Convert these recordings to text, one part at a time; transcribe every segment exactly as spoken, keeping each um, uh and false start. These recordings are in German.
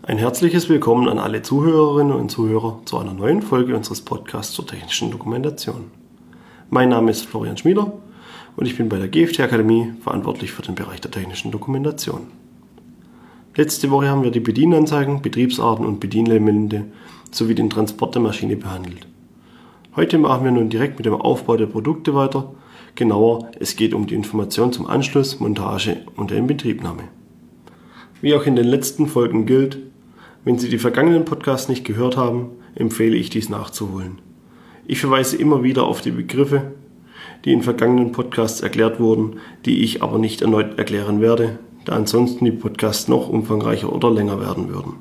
Ein herzliches Willkommen an alle Zuhörerinnen und Zuhörer zu einer neuen Folge unseres Podcasts zur technischen Dokumentation. Mein Name ist Florian Schmieder und ich bin bei der G F T Akademie verantwortlich für den Bereich der technischen Dokumentation. Letzte Woche haben wir die Bedienanzeigen, Betriebsarten und Bedienelemente sowie den Transport der Maschine behandelt. Heute machen wir nun direkt mit dem Aufbau der Produkte weiter. Genauer, es geht um die Information zum Anschluss, Montage und der Inbetriebnahme. Wie auch in den letzten Folgen gilt, wenn Sie die vergangenen Podcasts nicht gehört haben, empfehle ich dies nachzuholen. Ich verweise immer wieder auf die Begriffe, die in vergangenen Podcasts erklärt wurden, die ich aber nicht erneut erklären werde, da ansonsten die Podcasts noch umfangreicher oder länger werden würden.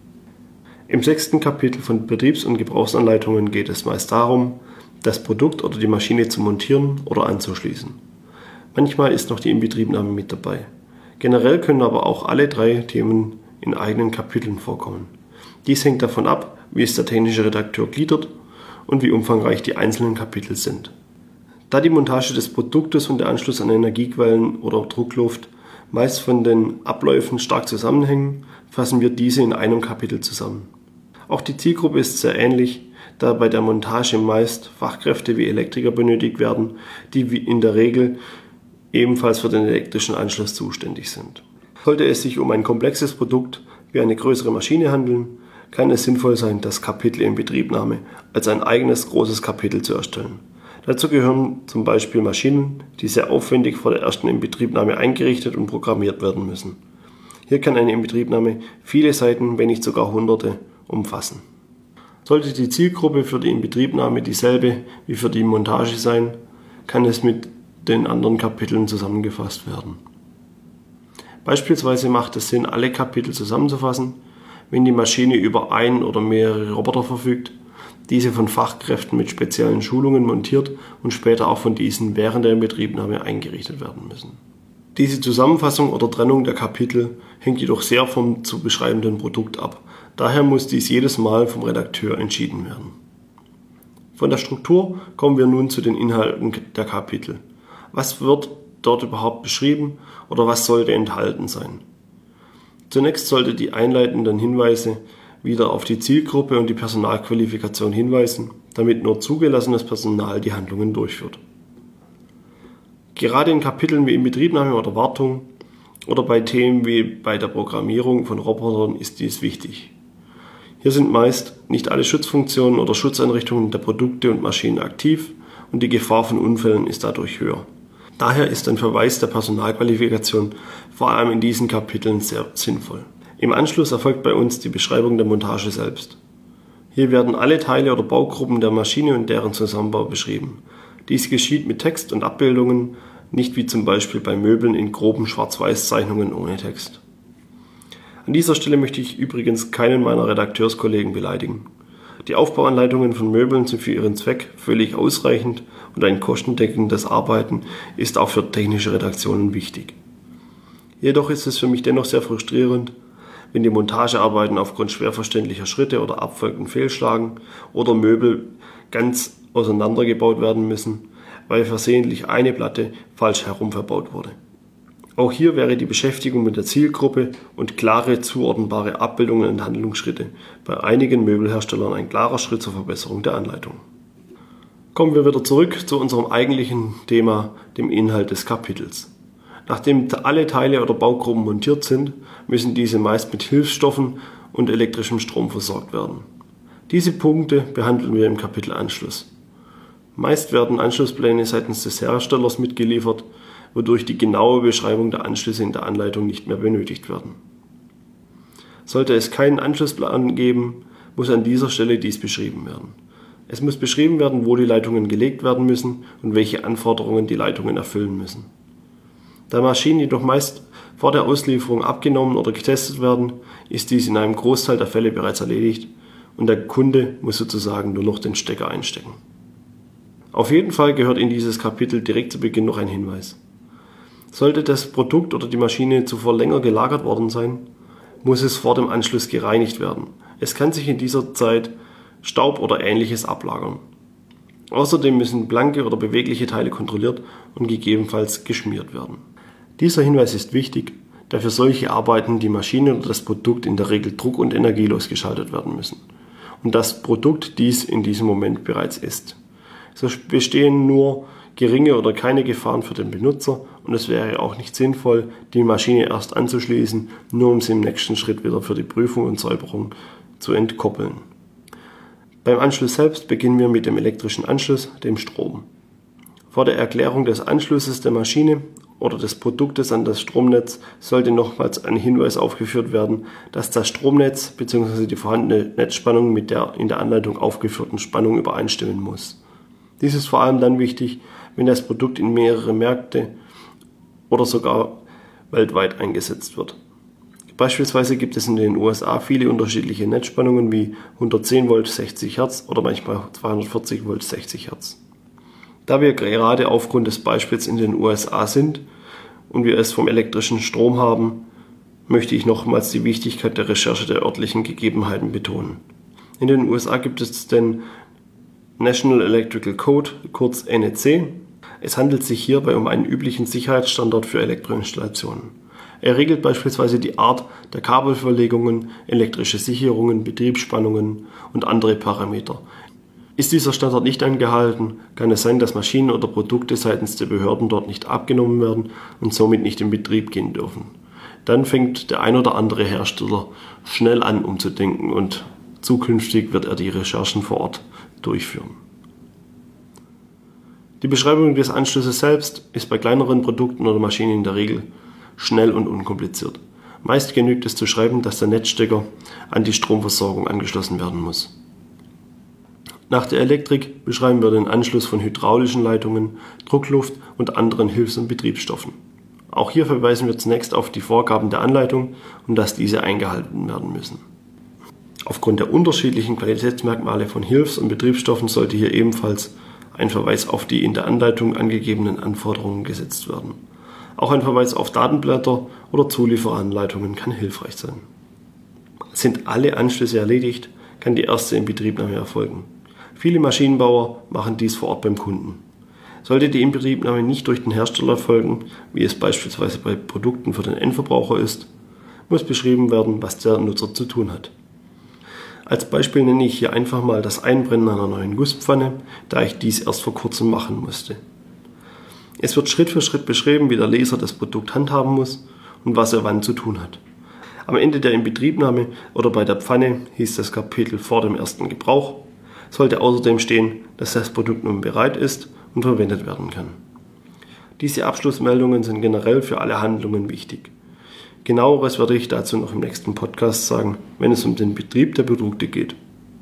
Im sechsten Kapitel von Betriebs- und Gebrauchsanleitungen geht es meist darum, das Produkt oder die Maschine zu montieren oder anzuschließen. Manchmal ist noch die Inbetriebnahme mit dabei. Generell können aber auch alle drei Themen in eigenen Kapiteln vorkommen. Dies hängt davon ab, wie es der technische Redakteur gliedert und wie umfangreich die einzelnen Kapitel sind. Da die Montage des Produktes und der Anschluss an Energiequellen oder Druckluft meist von den Abläufen stark zusammenhängen, fassen wir diese in einem Kapitel zusammen. Auch die Zielgruppe ist sehr ähnlich, da bei der Montage meist Fachkräfte wie Elektriker benötigt werden, die in der Regel ebenfalls für den elektrischen Anschluss zuständig sind. Sollte es sich um ein komplexes Produkt wie eine größere Maschine handeln, kann es sinnvoll sein, das Kapitel Inbetriebnahme als ein eigenes großes Kapitel zu erstellen. Dazu gehören zum Beispiel Maschinen, die sehr aufwendig vor der ersten Inbetriebnahme eingerichtet und programmiert werden müssen. Hier kann eine Inbetriebnahme viele Seiten, wenn nicht sogar Hunderte, umfassen. Sollte die Zielgruppe für die Inbetriebnahme dieselbe wie für die Montage sein, kann es mit den anderen Kapiteln zusammengefasst werden. Beispielsweise macht es Sinn, alle Kapitel zusammenzufassen, wenn die Maschine über ein oder mehrere Roboter verfügt, diese von Fachkräften mit speziellen Schulungen montiert und später auch von diesen während der Inbetriebnahme eingerichtet werden müssen. Diese Zusammenfassung oder Trennung der Kapitel hängt jedoch sehr vom zu beschreibenden Produkt ab. Daher muss dies jedes Mal vom Redakteur entschieden werden. Von der Struktur kommen wir nun zu den Inhalten der Kapitel. Was wird dort überhaupt beschrieben oder was sollte enthalten sein? Zunächst sollte die einleitenden Hinweise wieder auf die Zielgruppe und die Personalqualifikation hinweisen, damit nur zugelassenes Personal die Handlungen durchführt. Gerade in Kapiteln wie Inbetriebnahme oder Wartung oder bei Themen wie bei der Programmierung von Robotern ist dies wichtig. Hier sind meist nicht alle Schutzfunktionen oder Schutzeinrichtungen der Produkte und Maschinen aktiv und die Gefahr von Unfällen ist dadurch höher. Daher ist ein Verweis der Personalqualifikation vor allem in diesen Kapiteln sehr sinnvoll. Im Anschluss erfolgt bei uns die Beschreibung der Montage selbst. Hier werden alle Teile oder Baugruppen der Maschine und deren Zusammenbau beschrieben. Dies geschieht mit Text und Abbildungen, nicht wie zum Beispiel bei Möbeln in groben Schwarz-Weiß-Zeichnungen ohne Text. An dieser Stelle möchte ich übrigens keinen meiner Redakteurskollegen beleidigen. Die Aufbauanleitungen von Möbeln sind für ihren Zweck völlig ausreichend und ein kostendeckendes Arbeiten ist auch für technische Redaktionen wichtig. Jedoch ist es für mich dennoch sehr frustrierend, wenn die Montagearbeiten aufgrund schwer verständlicher Schritte oder Abfolgen fehlschlagen oder Möbel ganz auseinandergebaut werden müssen, weil versehentlich eine Platte falsch herum verbaut wurde. Auch hier wäre die Beschäftigung mit der Zielgruppe und klare zuordnbare Abbildungen und Handlungsschritte bei einigen Möbelherstellern ein klarer Schritt zur Verbesserung der Anleitung. Kommen wir wieder zurück zu unserem eigentlichen Thema, dem Inhalt des Kapitels. Nachdem alle Teile oder Baugruppen montiert sind, müssen diese meist mit Hilfsstoffen und elektrischem Strom versorgt werden. Diese Punkte behandeln wir im Kapitel Anschluss. Meist werden Anschlusspläne seitens des Herstellers mitgeliefert, wodurch die genaue Beschreibung der Anschlüsse in der Anleitung nicht mehr benötigt werden. Sollte es keinen Anschlussplan geben, muss an dieser Stelle dies beschrieben werden. Es muss beschrieben werden, wo die Leitungen gelegt werden müssen und welche Anforderungen die Leitungen erfüllen müssen. Da Maschinen jedoch meist vor der Auslieferung abgenommen oder getestet werden, ist dies in einem Großteil der Fälle bereits erledigt und der Kunde muss sozusagen nur noch den Stecker einstecken. Auf jeden Fall gehört in dieses Kapitel direkt zu Beginn noch ein Hinweis. Sollte das Produkt oder die Maschine zuvor länger gelagert worden sein, muss es vor dem Anschluss gereinigt werden. Es kann sich in dieser Zeit Staub oder Ähnliches ablagern. Außerdem müssen blanke oder bewegliche Teile kontrolliert und gegebenenfalls geschmiert werden. Dieser Hinweis ist wichtig, da für solche Arbeiten die Maschine oder das Produkt in der Regel druck- und energielos geschaltet werden müssen und das Produkt dies in diesem Moment bereits ist. So bestehen nur geringe oder keine Gefahren für den Benutzer und es wäre auch nicht sinnvoll, die Maschine erst anzuschließen, nur um sie im nächsten Schritt wieder für die Prüfung und Säuberung zu entkoppeln. Beim Anschluss selbst beginnen wir mit dem elektrischen Anschluss, dem Strom. Vor der Erklärung des Anschlusses der Maschine oder des Produktes an das Stromnetz sollte nochmals ein Hinweis aufgeführt werden, dass das Stromnetz bzw. die vorhandene Netzspannung mit der in der Anleitung aufgeführten Spannung übereinstimmen muss. Dies ist vor allem dann wichtig, wenn das Produkt in mehrere Märkte oder sogar weltweit eingesetzt wird. Beispielsweise gibt es in den U S A viele unterschiedliche Netzspannungen wie hundertzehn Volt sechzig Hertz oder manchmal zweihundertvierzig Volt sechzig Hertz. Da wir gerade aufgrund des Beispiels in den U S A sind und wir es vom elektrischen Strom haben, möchte ich nochmals die Wichtigkeit der Recherche der örtlichen Gegebenheiten betonen. In den U S A gibt es den National Electrical Code, kurz N E C. Es handelt sich hierbei um einen üblichen Sicherheitsstandard für Elektroinstallationen. Er regelt beispielsweise die Art der Kabelverlegungen, elektrische Sicherungen, Betriebsspannungen und andere Parameter. Ist dieser Standard nicht eingehalten, kann es sein, dass Maschinen oder Produkte seitens der Behörden dort nicht abgenommen werden und somit nicht in Betrieb gehen dürfen. Dann fängt der ein oder andere Hersteller schnell an umzudenken und zukünftig wird er die Recherchen vor Ort durchführen. Die Beschreibung des Anschlusses selbst ist bei kleineren Produkten oder Maschinen in der Regel schnell und unkompliziert. Meist genügt es zu schreiben, dass der Netzstecker an die Stromversorgung angeschlossen werden muss. Nach der Elektrik beschreiben wir den Anschluss von hydraulischen Leitungen, Druckluft und anderen Hilfs- und Betriebsstoffen. Auch hier verweisen wir zunächst auf die Vorgaben der Anleitung und dass diese eingehalten werden müssen. Aufgrund der unterschiedlichen Qualitätsmerkmale von Hilfs- und Betriebsstoffen sollte hier ebenfalls ein Verweis auf die in der Anleitung angegebenen Anforderungen gesetzt werden. Auch ein Verweis auf Datenblätter oder Zulieferanleitungen kann hilfreich sein. Sind alle Anschlüsse erledigt, kann die erste Inbetriebnahme erfolgen. Viele Maschinenbauer machen dies vor Ort beim Kunden. Sollte die Inbetriebnahme nicht durch den Hersteller erfolgen, wie es beispielsweise bei Produkten für den Endverbraucher ist, muss beschrieben werden, was der Nutzer zu tun hat. Als Beispiel nenne ich hier einfach mal das Einbrennen einer neuen Gusspfanne, da ich dies erst vor kurzem machen musste. Es wird Schritt für Schritt beschrieben, wie der Leser das Produkt handhaben muss und was er wann zu tun hat. Am Ende der Inbetriebnahme oder bei der Pfanne hieß das Kapitel vor dem ersten Gebrauch, sollte außerdem stehen, dass das Produkt nun bereit ist und verwendet werden kann. Diese Abschlussmeldungen sind generell für alle Handlungen wichtig. Genaueres werde ich dazu noch im nächsten Podcast sagen, wenn es um den Betrieb der Produkte geht.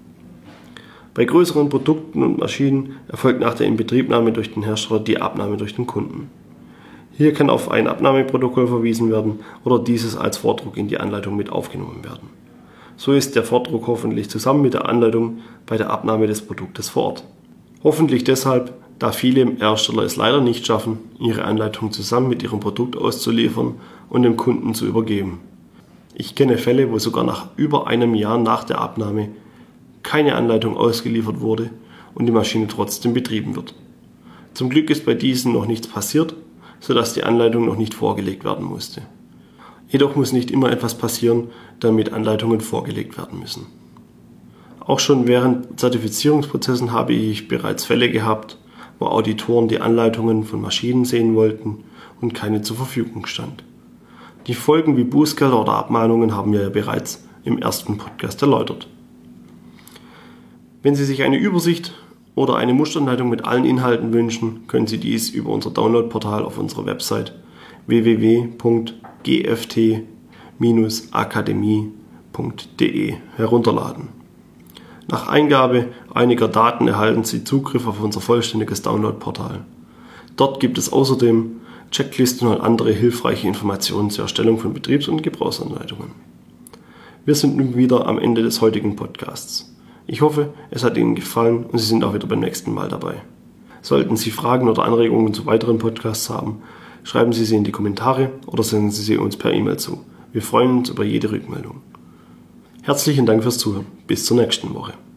Bei größeren Produkten und Maschinen erfolgt nach der Inbetriebnahme durch den Hersteller die Abnahme durch den Kunden. Hier kann auf ein Abnahmeprotokoll verwiesen werden oder dieses als Vordruck in die Anleitung mit aufgenommen werden. So ist der Vordruck hoffentlich zusammen mit der Anleitung bei der Abnahme des Produktes vor Ort. Hoffentlich deshalb, da viele Hersteller es leider nicht schaffen, ihre Anleitung zusammen mit ihrem Produkt auszuliefern und dem Kunden zu übergeben. Ich kenne Fälle, wo sogar nach über einem Jahr nach der Abnahme keine Anleitung ausgeliefert wurde und die Maschine trotzdem betrieben wird. Zum Glück ist bei diesen noch nichts passiert, sodass die Anleitung noch nicht vorgelegt werden musste. Jedoch muss nicht immer etwas passieren, damit Anleitungen vorgelegt werden müssen. Auch schon während Zertifizierungsprozessen habe ich bereits Fälle gehabt, wo Auditoren die Anleitungen von Maschinen sehen wollten und keine zur Verfügung stand. Die Folgen wie Bußgelder oder Abmahnungen haben wir ja bereits im ersten Podcast erläutert. Wenn Sie sich eine Übersicht oder eine Musteranleitung mit allen Inhalten wünschen, können Sie dies über unser Downloadportal auf unserer Website w w w punkt g f t Bindestrich akademie punkt d e herunterladen. Nach Eingabe einiger Daten erhalten Sie Zugriff auf unser vollständiges Downloadportal. Dort gibt es außerdem Checklisten und andere hilfreiche Informationen zur Erstellung von Betriebs- und Gebrauchsanleitungen. Wir sind nun wieder am Ende des heutigen Podcasts. Ich hoffe, es hat Ihnen gefallen und Sie sind auch wieder beim nächsten Mal dabei. Sollten Sie Fragen oder Anregungen zu weiteren Podcasts haben, schreiben Sie sie in die Kommentare oder senden Sie sie uns per E-Mail zu. Wir freuen uns über jede Rückmeldung. Herzlichen Dank fürs Zuhören. Bis zur nächsten Woche.